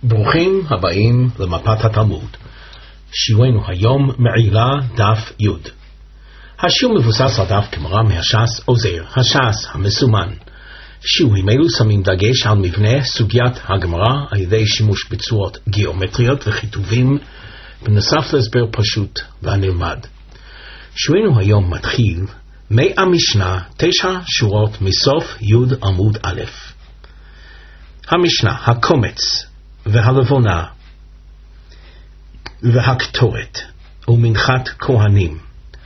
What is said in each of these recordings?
ברוכים הבאים למפת התלמוד. שיעורנו היום מעילה דף י'. השיעור מבוסס על דף גמרא מהש"ס עוזר, הש"ס המסומן. שיעורים אלו שמים דגש על מבנה סוגיית הגמרא על ידי שימוש בצורות גיאומטריות וכיתובים, בנוסף להסבר פשוט והנלמד. שיעורנו היום מתחיל מהמשנה 9 שורות מסוף י' עמוד א'. המשנה, הקומץ והלבונה והקטורת ומנחת כהנים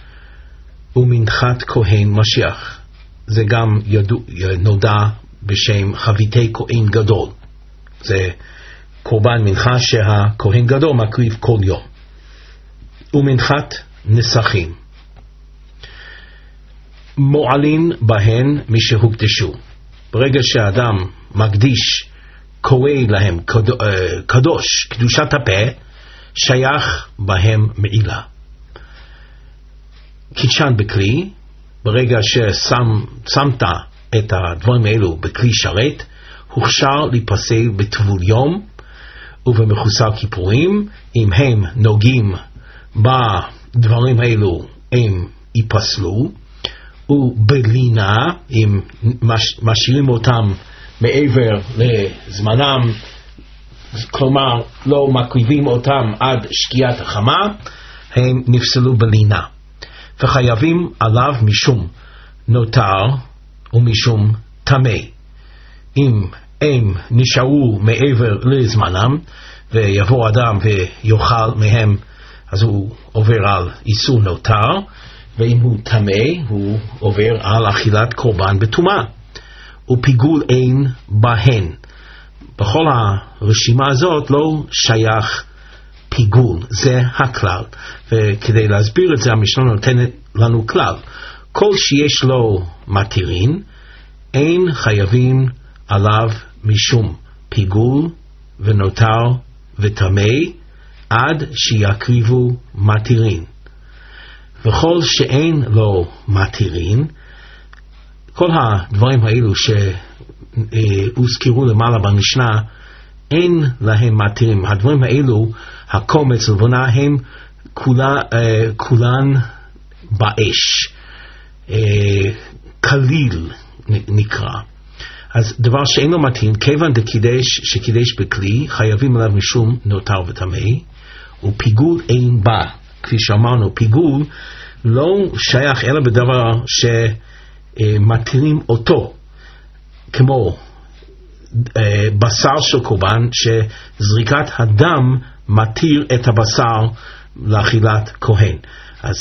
ומנחת כהן משיח, זה גם נודע בשם חביתי כהן גדול, זה קורבן מנחה שהכהן גדול מקריב כל יום, ומנחת נסכים מועלין בהן משהוקדשו. ברגע שהאדם מקדיש קורא להם קדוש, קדושת הפה, שייך בהם מעילה. קידשן בכלי, ברגע ששמת את הדברים האלו בכלי שרת, הוכשר להיפסל בטבול יום ובמחוסר כיפורים. אם הם נוגעים בדברים האלו הם ייפסלו, ובלינה, אם משאירים אותם מעבר לזמנם, כלומר לא מקריבים אותם עד שקיעת החמה, הם נפסלו בלינה וחייבים עליו משום נותר ומשום טמא. אם הם נשארו מעבר לזמנם ויבוא אדם ויאכל מהם, אז הוא עובר על איסור נותר, ואם הוא טמא הוא עובר על אכילת קורבן בטומאה, ופיגול אין בהן. בכל הרשימה הזאת לא שייך פיגול, זה הכלל. וכדי להסביר את זה המשנה נותנת לנו כלל: כל שיש לו מתירין אין חייבים עליו משום פיגול ונותר וטמא עד שיקריבו מתירין. וכל שאין לו מתירין, כל הדברים האלו שהוזכרו למעלה במשנה, אין להם מתירים. הדברים האלו, הקומץ ולבונה, הם כולן באש, כליל נקרא. אז דבר שאין לו מתירים, כיוון שקידש בכלי, חייבים עליו משום נותר וטמא, ופיגול אין בה. כפי שאמרנו, פיגול לא שייך אלא בדבר שמתירים אותו, כמו בשר של קורבן, שזריקת הדם מתיר את הבשר לאכילת כהן. אז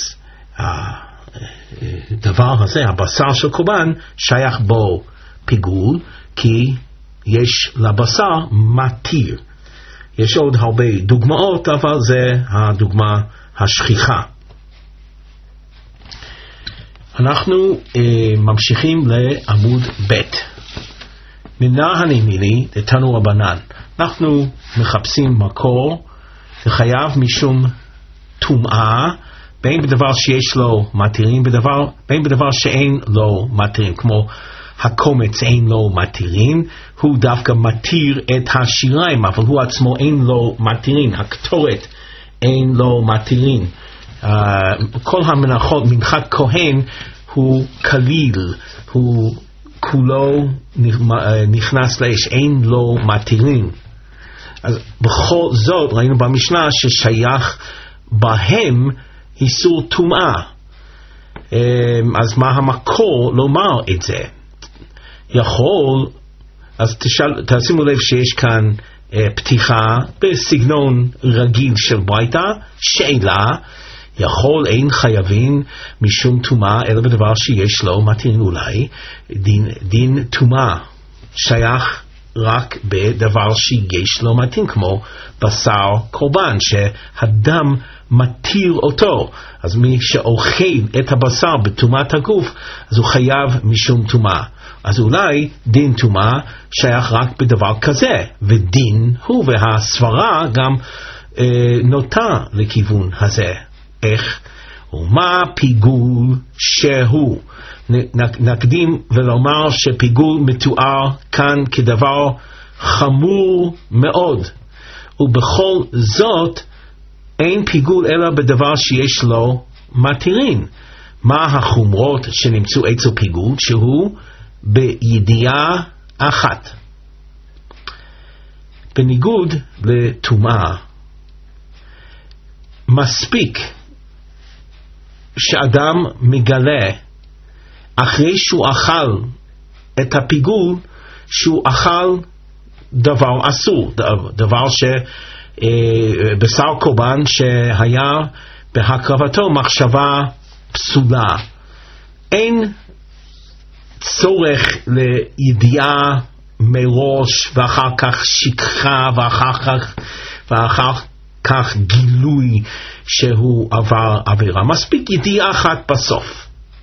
הדבר הזה, הבשר של קורבן, שייך בו פיגול, כי יש לבשר מתיר. יש עוד הרבה דוגמאות, אבל זה הדוגמה השכיחה. אנחנו ממשיכים לעמוד ב'. מנה הנמילי לתנו רבנן. אנחנו מחפשים מקור וחייב משום טומאה, בין בדבר שיש לו מתירים, בין בדבר שאין לו מתירים, כמו הקומץ אין לו מתירים, הוא דווקא מתיר את השיריים, אבל הוא עצמו אין לו מתירים. הקטורת אין לו מתירים. כל המנחות, מנחת כהן הוא כליל, הוא כולו נכנס לאש, אין לו מתירים. אז בכל זאת ראינו במשנה ששייך בהם איסור טומאה. אז מה המקור לומר את זה? יכול, אז תשימו לב שיש כאן פתיחה בסגנון רגיל של ברייתא, שאלה, יכול אין חייבים משום טומאה אלא בדבר שיש לו מתירים. אולי דין טומאה שייך רק בדבר שיש לו מתירים, כמו בשר קורבן שהדם מתיר אותו. אז מי שאוכל את הבשר בטומאת הגוף, אז הוא חייב משום טומאה. אז אולי דין טומאה שייך רק בדבר כזה, ודין הוא, והסברה גם נוטה לכיוון הזה. איך? ומה פיגול שהוא? נקדים ולומר שפיגול מתואר כאן כדבר חמור מאוד. ובכל זאת אין פיגול אלא בדבר שיש לו מתירין. מה החומרות שנמצאו אצל פיגול? שהוא בידיעה אחת. בניגוד לטומאה, מספיק שאדם מגלה אחרי שהוא אכל את הפיגול שהוא אכל דבר אסור, דבר בשר קורבן שהיה בהקרבתו מחשבה פסולה. אין צורך לידיעה מראש ואחר כך שכחה ואחר כך גילוי שהוא עבר עבירה. מספיק ידיעה אחת בסוף.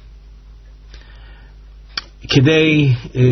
כדי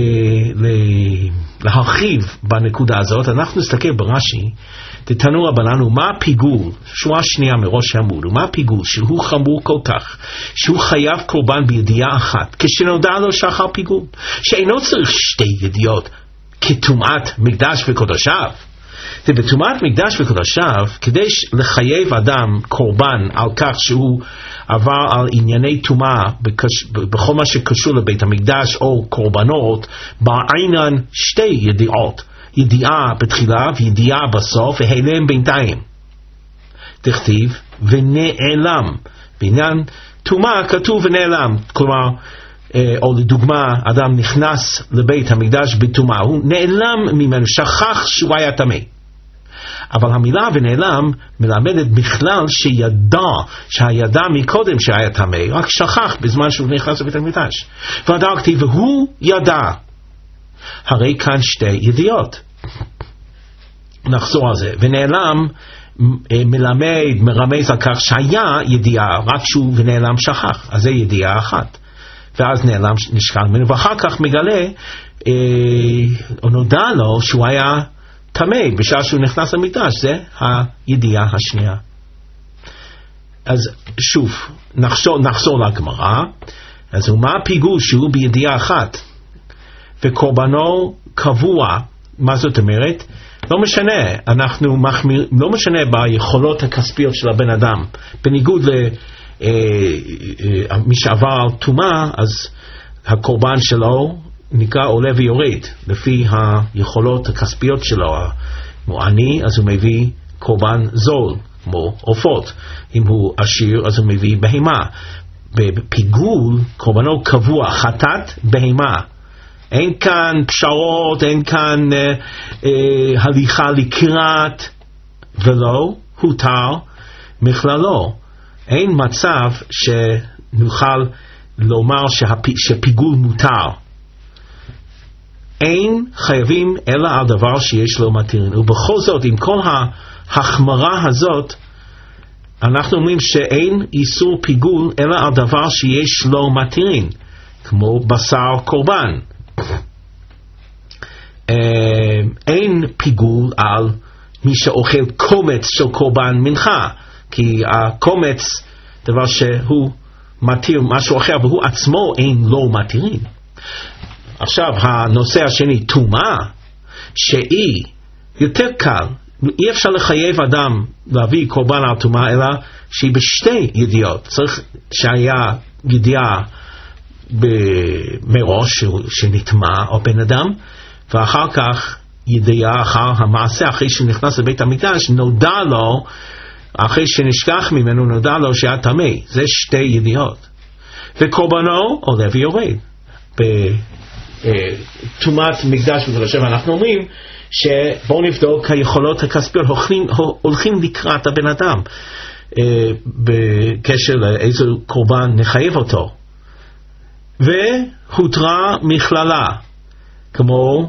להרחיב בנקודה הזאת, אנחנו נסתכל ברש"י, תנו רבנן, ומה פיגול, שורה שנייה מראש העמוד, ומה פיגול שהוא חמור כל כך, שהוא חייב קורבן בידיעה אחת, כשנודע לו שאכל פיגול, שאינו צריך שתי ידיעות, כטומאת מקדש וקודשיו. ובטומאת מקדש וקודשיו, כדי לחייב אדם קורבן על כך שהוא עבר על ענייני טומאה בכל מה שקשור לבית המקדש או קורבנות, בעינן שתי ידיעות, ידיעה בתחילה וידיעה בסוף, והיעלם בינתיים. תכתיב ונעלם. בעניין טומאה כתוב ונעלם, כלומר, או לדוגמה, אדם נכנס לבית המקדש בטומאה, הוא נעלם ממנו, שכח שהוא היה טמא. אבל המילה ונעלם מלמדת בכלל שהידע מקודם שהיה טמא, רק שכח בזמן שהוא נכנס לבית המקדש. והדר כתיב, והוא ידע. הרי כאן שתי ידיעות. נחזור על זה. ונעלם מלמד, מרמז על כך שהיה ידיעה, רק שהוא ונעלם שכח. אז זה ידיעה אחת. ואז נעלם נשכח ממנו, ואחר כך מגלה, או נודע לו שהוא היה טמא בשעה שהוא נכנס למקדש. זה הידיעה השנייה. אז שוב, נחזור לגמרא. אז מה הפיגול שהוא בידיעה אחת וקורבנו קבוע? מה זאת אומרת? לא משנה, אנחנו לא משנה ביכולות הכספיות של הבן אדם. בניגוד מי שעבר על טומאה, אז הקורבן שלו נקרא עולה ויורד לפי היכולות הכספיות שלו. אם הוא עני, אז הוא מביא קורבן זול, כמו עופות. אם הוא עשיר, אז הוא מביא בהמה. בפיגול קורבנו קבוע, חטאת בהמה. אין כאן פשרות, אין כאן הליכה לקראת, ולא הותר מכללו. אין מצב שנוכל לומר שפיגול מותר. אין חייבים אלא על דבר שיש לו מתירין. ובכל זאת, עם כל ההחמרה הזאת, אנחנו אומרים שאין איסור פיגול אלא על דבר שיש לו מתירין, כמו בשר קורבן. אין פיגול על מי שאוכל קומץ של קורבן מנחה, כי הקומץ דבר שהוא מתיר משהו אחר, והוא עצמו אין לו מתירין. עכשיו הנושא השני, טומאה, שהיא יותר קל, אי אפשר לחייב אדם להביא קורבן על טומאה, אלא שהיא בשתי ידיעות. צריך שהיה ידיעה מראש שנטמע או בן אדם, ואחר כך ידיעה אחר המעשה, אחרי שנכנס לבית המקדש, נודע לו, אחרי שנשכח ממנו, נודע לו שהיה טמא. זה שתי ידיעות. וקורבנו עולה ויורד. בטומאת מקדש וקודשיו אנחנו אומרים שבואו נבדוק היכולות הכספיות הולכים לקראת הבן אדם בקשר לאיזה קורבן נחייב אותו, והותרה מכללה כמו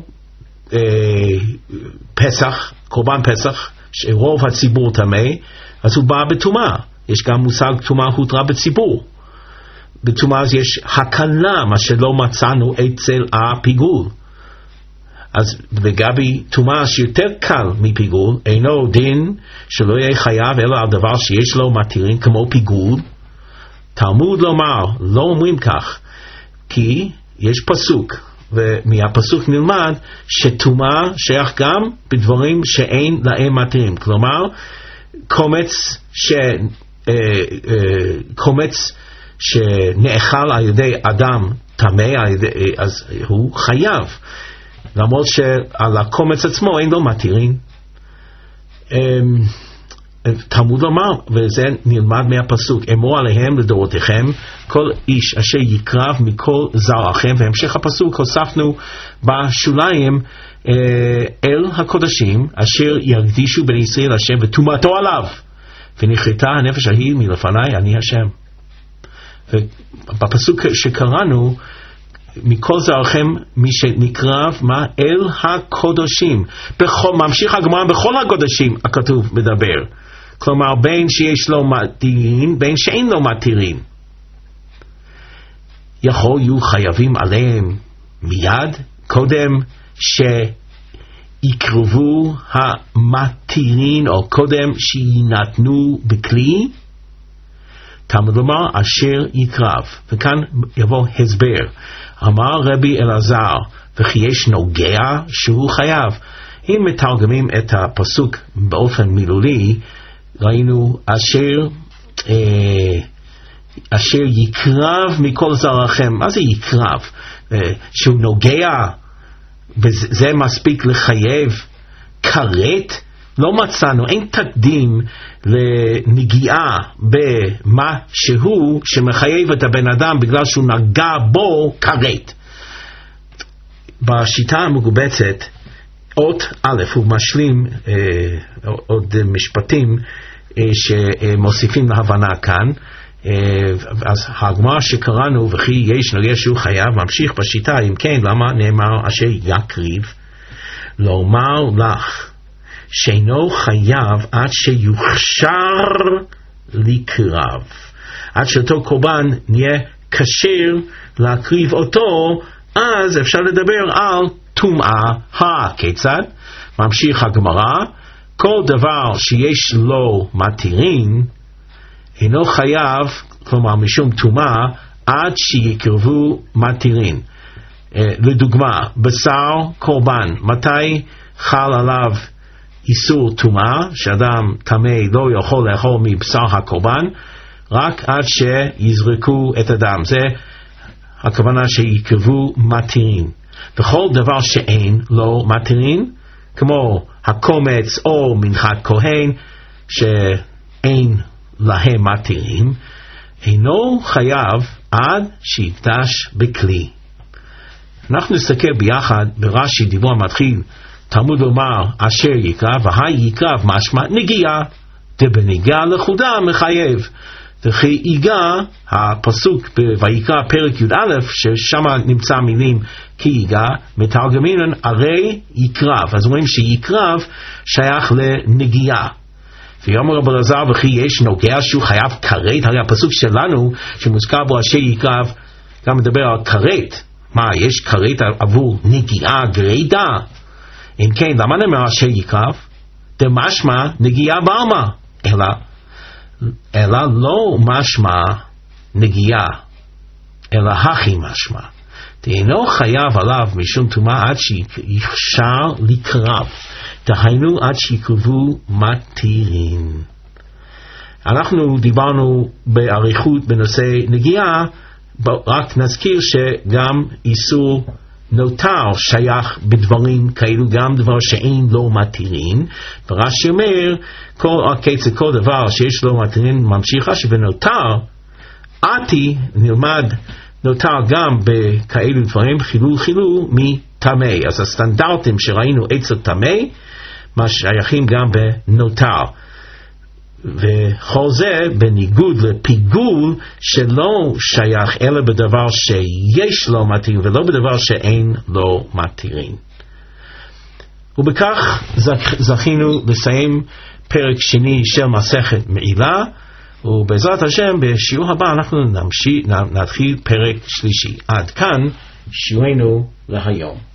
פסח, קורבן פסח שרוב הציבור טמא, אז הוא בא בטומאה. יש גם מושג טומאה הותרה בציבור. בטומאה יש הקלה, מה שלא מצאנו אצל הפיגול. אז לגבי טומאה שיותר קל מפיגול, אינו דין שלא יהיה חייב אלא על דבר שיש לו מתירין כמו פיגול. תלמוד לומר, לא אומרים כך, כי יש פסוק, ומהפסוק נלמד שטומאה שייך גם בדברים שאין להם מתירים. כלומר, קומץ שנאכל על ידי אדם טמא, אז הוא חייב, למרות שעל הקומץ עצמו אין לו מתירים. תלמוד לומר, וזה נלמד מהפסוק, אמור עליהם לדורותיכם כל איש אשר יקרב מכל זרעכם, והמשך הפסוק הוספנו בשוליים, אל הקודשים אשר יקדישו בני ישראל השם וטומאתו עליו, ונכרתה הנפש ההיא מלפני אני השם. ובפסוק שקראנו, מכל זרעכם מי שנקרב מה? אל הקודשים. ממשיך הגמרא בכל הקודשים הכתוב מדבר, כלומר בין שיש לו מתירים בין שאין לו מתירים. יכול יהיו חייבים עליהם מיד קודם שיקרבו המתירים, או קודם שינתנו בכלי? תלמוד לומר אשר יקרב, וכאן יבוא הסבר. אמר רבי אלעזר, וכי יש נוגע שהוא חייב. אם מתרגמים את הפסוק באופן מילולי, ראינו אשר יקרב מכל זרעכם. מה זה יקרב? שהוא נוגע, וזה מספיק לחייב כרת? לא מצאנו, אין תקדים לנגיעה במה שהוא שמחייב את הבן אדם בגלל שהוא נגע בו כרת. בשיטה המגובצת, אות א' הוא משלים עוד משפטים שמוסיפים להבנה כאן. אז הגמרא שקראנו וכי יש נוגע שהוא חייב ממשיך בשיטה, אם כן למה נאמר אשר יקריב? לומר לך שאינו חייב עד שיוכשר לקרב, עד שאותו קורבן נהיה כשר להקריב אותו, אז אפשר לדבר על טומאה. כיצד? ממשיך הגמרא, כל דבר שיש לו מתירים אינו חייב, כלומר משום טומאה, עד שיקרבו מתירים. לדוגמה, בשר קורבן, מתי חל עליו איסור טומאה, שאדם טמא לא יכול לאכול מבשר הקורבן? רק עד שיזרקו את הדם. זה הכוונה שיקרבו מתירים. וכל דבר שאין לו מתירים, כמו הקומץ או מנחת כהן שאין להם מתירים, אינו חייב עד שיקדש בכלי. אנחנו נסתכל ביחד ברש"י דיבור המתחיל, תלמוד לומר אשר יקרב, והי יקרב משמע נגיעה, דבנגיעה לחודה מחייב. וכי ייגע, הפסוק ויקרא פרק י"א ששם נמצא מילים כי ייגע, מתרגמים הרי יקרב. אז אומרים שיקרב שייך לנגיעה. ויאמר רבי אלעזר וכי יש נוגע שהוא חייב כרת? הרי הפסוק שלנו שמוזכר בו אשר יקרב גם מדבר על כרת. מה, יש כרת עבור נגיעה גרידא? אם כן, למה נאמר אשר יקרב? דמשמע נגיעה בעלמא, אלא לא משמע נגיעה, אלא הכי משמע. דאינו חייב עליו משום טומאה עד שיוכשר לקרב, דהיינו עד שיקרבו מתירים. אנחנו דיברנו באריכות בנושא נגיעה, רק נזכיר שגם איסור נותר שייך בדברים כאלו, גם דבר שאין לו מתירים. ורש"י אומר כל דבר שיש לו מתירים ממשיך רש"י, ונותר עתי נלמד נותר גם בכאלו דברים חילול מטמא. אז הסטנדרטים שראינו אצל טמא מה שייכים גם בנותר, וכל זה בניגוד לפיגול שלא שייך אלא בדבר שיש לו מתירים ולא בדבר שאין לו מתירים. ובכך זכינו לסיים פרק שני של מסכת מעילה, ובעזרת השם בשיעור הבא אנחנו נתחיל פרק שלישי. עד כאן שיעורנו להיום.